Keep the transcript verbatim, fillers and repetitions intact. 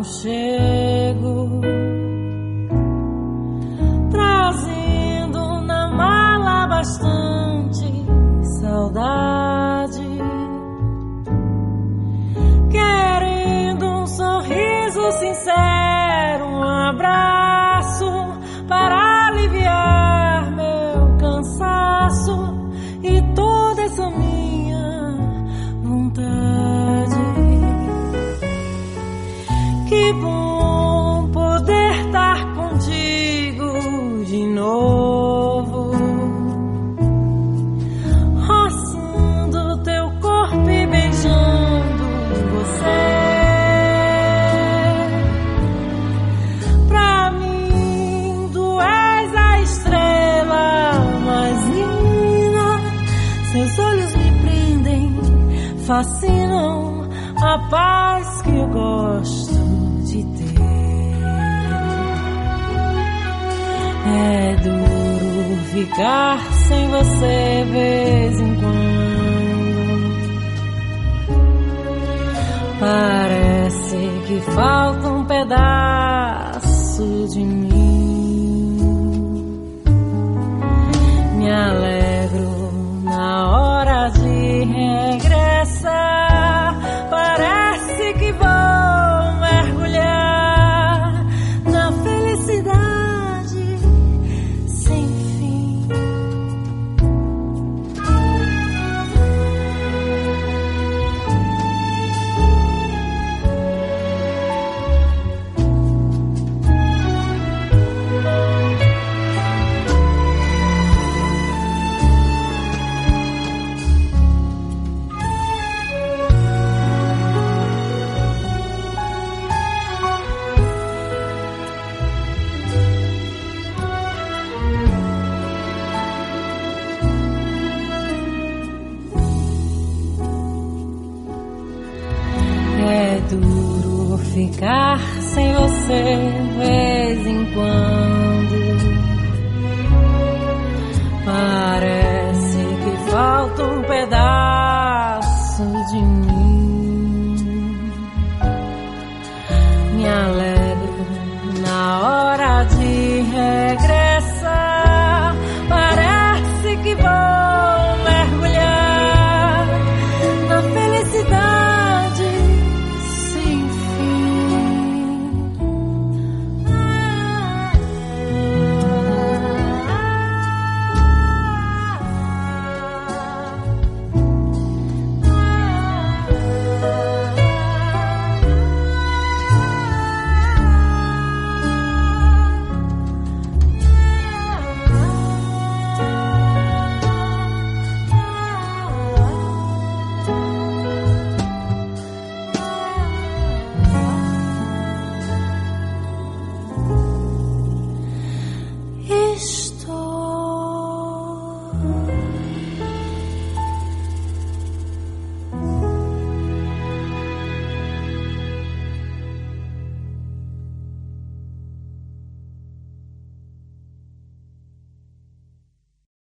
aconchego, trazendo na mala bastante saudade, querendo um sorriso sincero, um abraço para aliviar meu cansaço e toda essa minha vontade. Que bom poder estar contigo de novo, roçando teu corpo e beijando você. Pra mim tu és a estrela mais linda, seus olhos me prendem, fascinam, a paz que eu gosto de ter. É duro ficar sem você vez em quando, parece que falta um pedaço de mim. Me alegro na hora de regressar, parece que vou mergulhar na felicidade sem fim. É duro ficar sem você vez em quando, parece que falta um pedaço de mim.